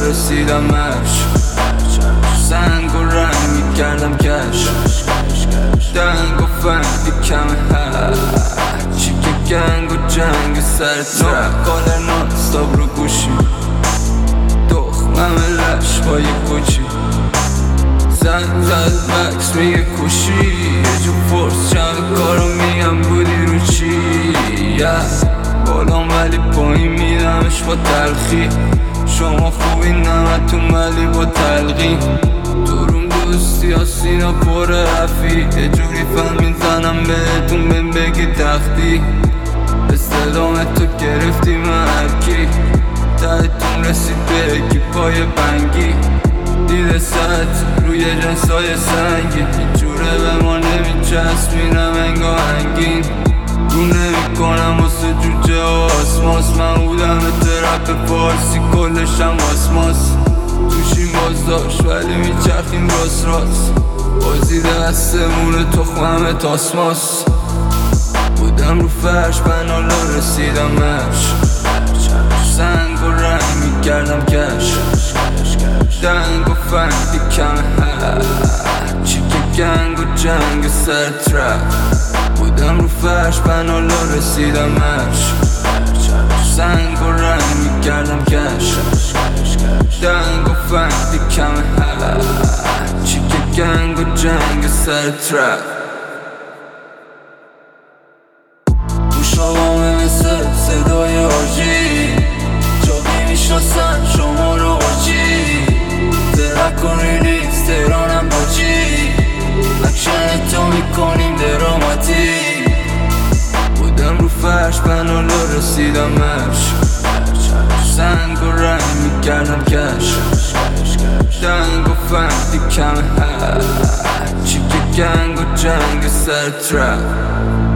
رسیدمش، سنگ و رنگ میکردم کش، دنگ و فنگ کم هرچی که گنگ و جنگ سر ترک کالر نانستاب رو گوشی، دخمم لش با یه کوچی، زن زد مکس میگه کوشی، یه جو فرس چند کارو میگم بودی رو چی، بالام ولی پایین میدمش با تلخی، شما خوبی نمتون ولی با تلقین، دورون دوستی ها سینا پر رفی، یه جوری فهمین زنم بهتون بهم بگی تختی، استعدام تو گرفتی مرکی، تهتون رسید بگی پای بنگی، دیده سطح روی جنسای سنگی، جوره به ما نمیچسبینم انگاهنگین، رو نمیکنم واسه جوجه و آسماس، من بودم ترپ فارسی کلشم آسماس، توشیم باز داشت ولی میچرخیم راست راست، بازی دستمونه تخمه تاسماس، بودم رو فرش بنالا رسیدمش، سنگ و رنگ میکردم کش، دنگ و فنگ کم هرچی که گنگ و جنگ سر ترک، بودم رو فرش بنالا رسیدمش، سنگ و رنگ میکردم کش، دنگ و فنگ کم هرچی که گنگ و جنگ سر ترک، گوشابامه مثل صدای آجی، جا میشناسن شما رو آجی، درک و ریلیز تهرانم باجی، اکشن تو میکنیم دراماتی، بودم رو فرش بنالا رسیدمش، سنگ و رنگ میکردم کش، دنگ و فنگ کم هرچی که گنگ و جنگ سر ترک.